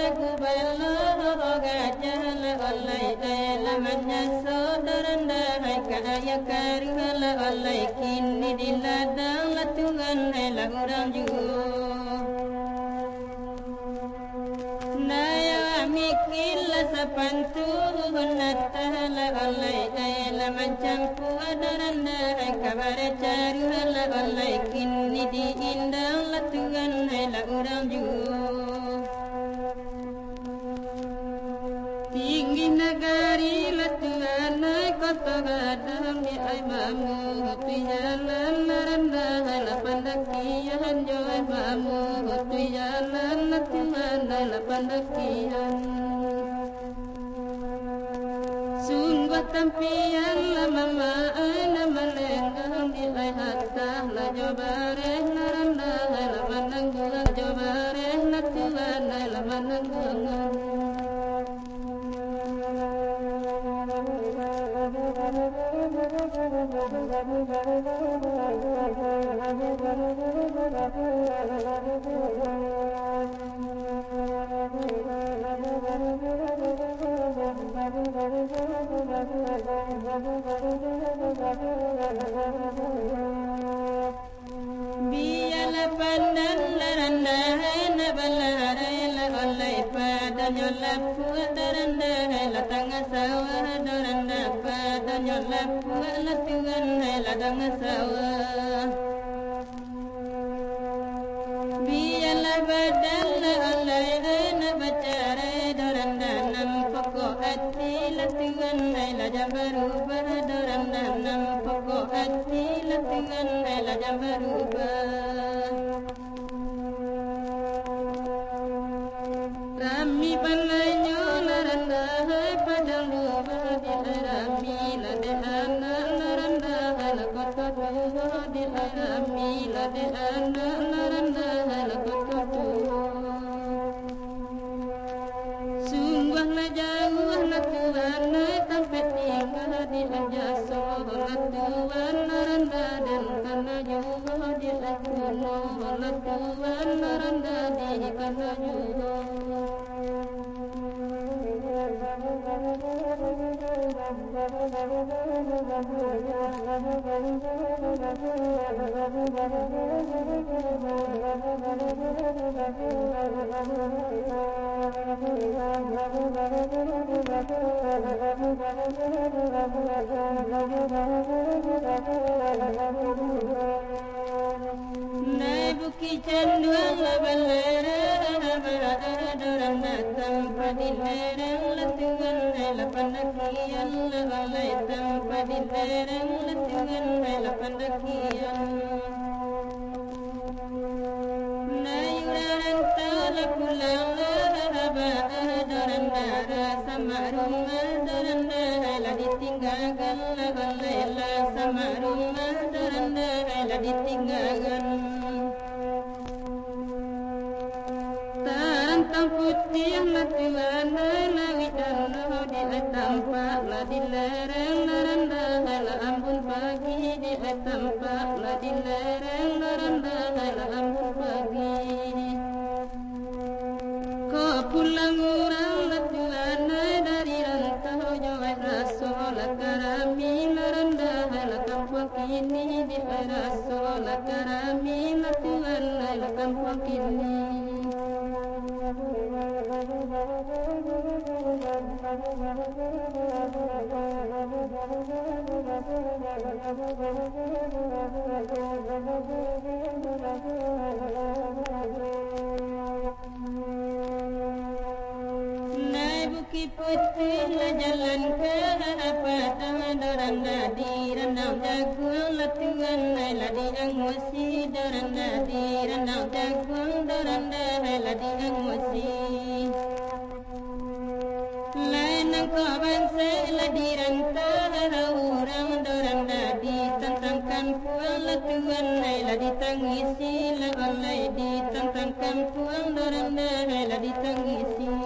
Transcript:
ku bala gajah la olai la manyaso daranda hai kaya karula olai kini diladang la Tuhan la orang juga naya mikir la sapantu nata la olai la mancampu daranda hai kabar carula olai kini diindang la Tuhan la orang juga tinggi negari latuana kota gadang di aimamu tujalan rendah la pandakian jo aimamu tujalan latuana la pandakian sungguh tampian la mama ana malenggang di ai hatta la jobare rendah la pandakian jobare latuana la pandakian biala pandan laranda na balara la olai padan yolapu daranda la tanga sawa daranda padan yolapu la Tuhan la tanga sawa biala badan la olai na bacara daranda nam pokok hati la Tuhan la jambaru daranda nam pokok hati la Tuhan la jambaru Rami banganyo laranda hai padang luba di rami la dehana laranda la kota tuho di rami la dehana laranda la kota tuho sungguh la jauh la Tuhan sampai tinggal di jaso la Tuhan laranda dan kana juga di lakuno la Tuhan laranda di kana juga Nai buki canduang la balara daranda tanpa dilerang la Tuhan la pandakian la balai tanpa dilerang la Tuhan la pandakian nai ranta la pulang la daranda rasa marungal daranda la ditinggalkan la balai la sama rumah daranda la ditinggalkan Tantang putih la Tuhan la widano di tampak la di lereng laranda la ambun pagi di tampak la di lereng laranda la ambun pagi ko pulang orang la Tuhan dari rantau jauh rasul la karami laranda la kampung kini di rasul la karami la Tuhan la kampung kini Nai buki putih la jalan ke padang daranda di randang jagung la Tuhan la di angosi daranda di randang jagung daranda la di angosi Lainang kawan la di rantau orang daranda di tentangkan puang la Tuhan la di tangisi la olai di tentangkan puang daranda la di tangisi